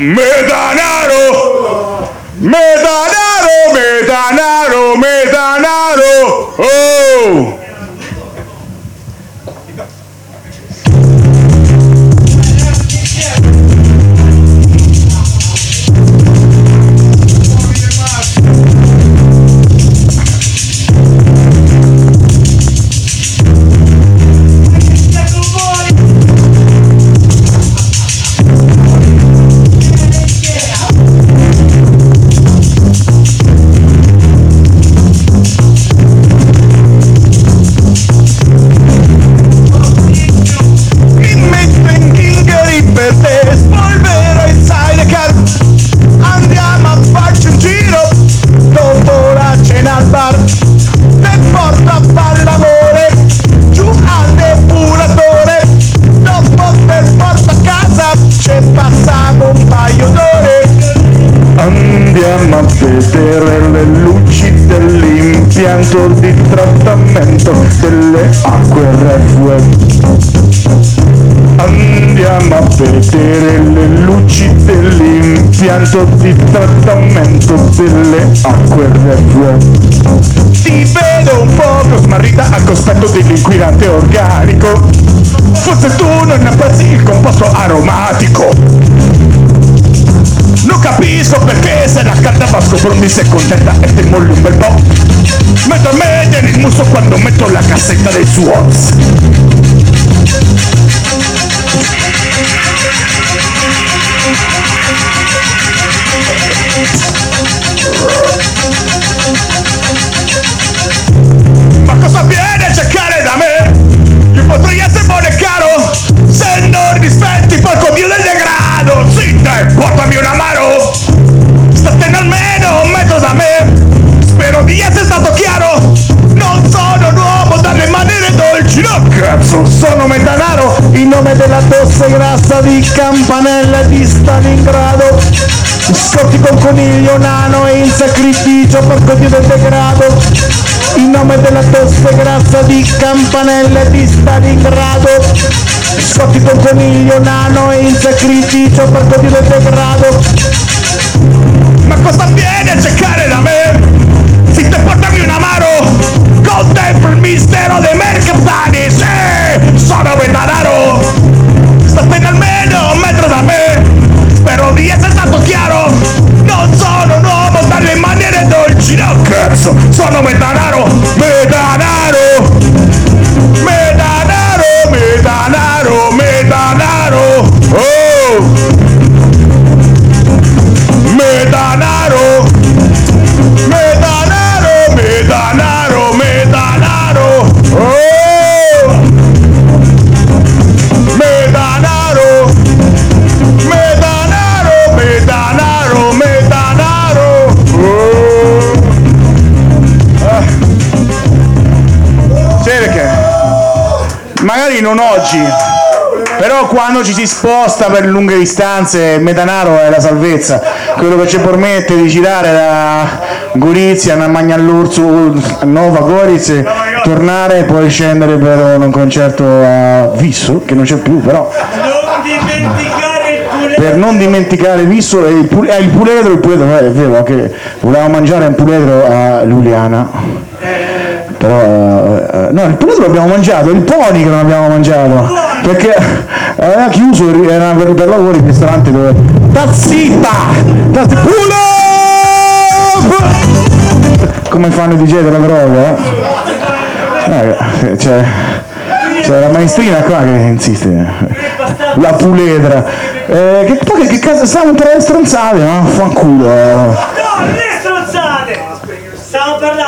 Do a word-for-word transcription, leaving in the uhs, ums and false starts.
Metanaro, metanaro, metanaro, metanaro, oh! Andiamo a vedere le luci dell'impianto di trattamento delle acque reflue. Andiamo a vedere le luci dell'impianto di trattamento delle acque reflue. Ti vedo un poco smarrita al cospetto dell'inquinante organico. Forse tu non apprezzi il composto aromatico. Non capisco perché se la carta vasco pronti sei contenta e ti molli un bel po'. Metto a me tieni il muso quando metto la cassetta dei Swats. Ma cosa viene a cercare da me? Io potrei essere buono e caro se non rispetti porco dio del degrado. Sì, te, portami un amaro. Statene almeno un metro da me. Spero di essere stato chiaro. Non sono un uomo dalle maniere dolci. No, cazzo, sono Metanaro, in nome della tosse grassa di Campanella di Stalingrado. Scotti con coniglio nano e in sacrificio porco dio del degrado. In nome della tosse grassa di Campanella di Stalingrado. Scotti con coniglio nano e in sacrificio porco dio del degrado. Ma cosa viene a cercare da me? Si te portami un amaro. Contemplo il mistero dei mercatani. Sì, sono Metanaro. State almeno un metro da me. Spero di essere stato chiaro. Non sono un uomo dalle maniere dolci. No, cazzo, sono Metanaro. Metanaro. Metanaro, Metanaro, Metanaro. Oh! Metanaro. Metanaro, Metanaro, Metanaro. Oh! Metanaro. Metanaro, Metanaro, Metanaro. Oh! Ah. Sì, perché magari non oggi, però quando ci si sposta per lunghe distanze il Metanaro è la salvezza, quello che ci permette di girare da Gorizia a Magnallurzu a Nova Gorizia, tornare e poi scendere per un concerto a Visso, che non c'è più però. Non dimenticare il puledro. Per non dimenticare Visso e il, pul- eh, il puledro, il puledro, eh, è vero che volevamo mangiare un puledro a Luliana. Però eh, no, il puledro l'abbiamo mangiato, il pony che non abbiamo mangiato, perché aveva chiuso, era venuto per lavoro il ristorante dove tazzita, tazzita, come fanno i D J della droga, eh? Eh, c'è, c'è la maestrina qua che insiste, la puledra, eh, che poi che, che casa stavamo per le stronzate, no? Fanculo. No, non è stronzate! Stiamo parlando